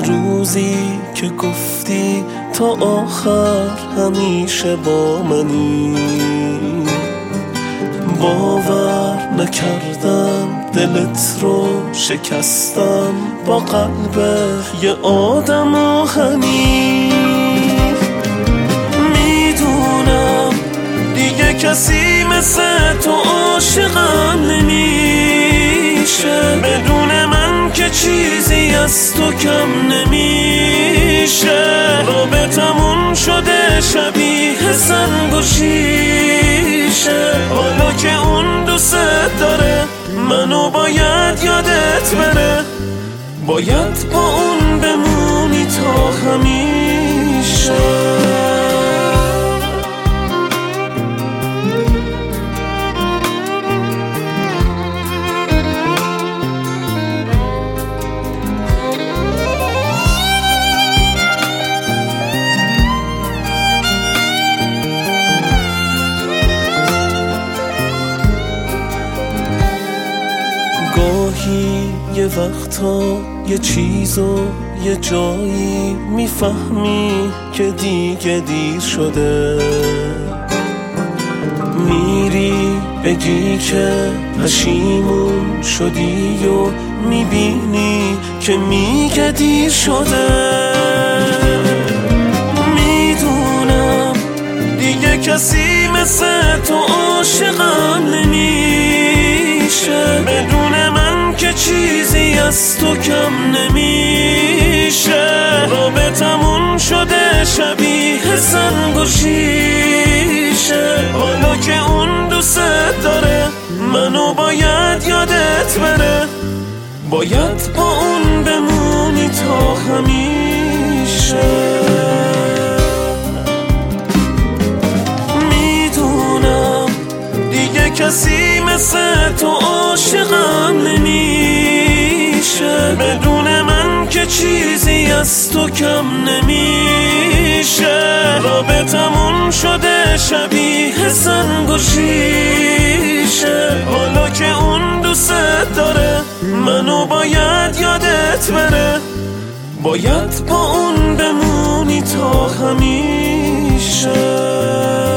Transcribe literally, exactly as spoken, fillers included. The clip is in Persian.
روزی که گفتی تا آخر همیشه با منی، باور نکردم دلت رو شکستم با قلب یه آدم آهنی. میدونم دیگه کسی مثل تو عاشقم نمیشه، بدون من که چیزی از تو کم نمیشه. رابطمون شده شبیه سنگ و شیشه، حالا که اون دوست داره منو باید یادت بره، باید با اون بمونی تا همیشه. گاهی یه وقتا یه چیزو یه جایی میفهمی که دیگه دیر شده، میری بگی که پشیمون شدی و میبینی که میگه دیر شده. میدونم دیگه کسی مثل تو عاشقم نمیشه، بدون من که چیزی از تو کم نمیشه. رابطمون شده شبیه سنگ و شیشه، حالا که اون دوست داره منو باید یادت بره، باید با اون بمونی تا همیشه. میدونم دیگه کسی مثل تو عاشقم نمیشه، بدون من که چیزی از تو کم نمیشه. رابطمون شده شبیه سنگ و شیشه، حالا که اون دوست داره منو باید یادت بره، باید با اون بمونی تا همیشه.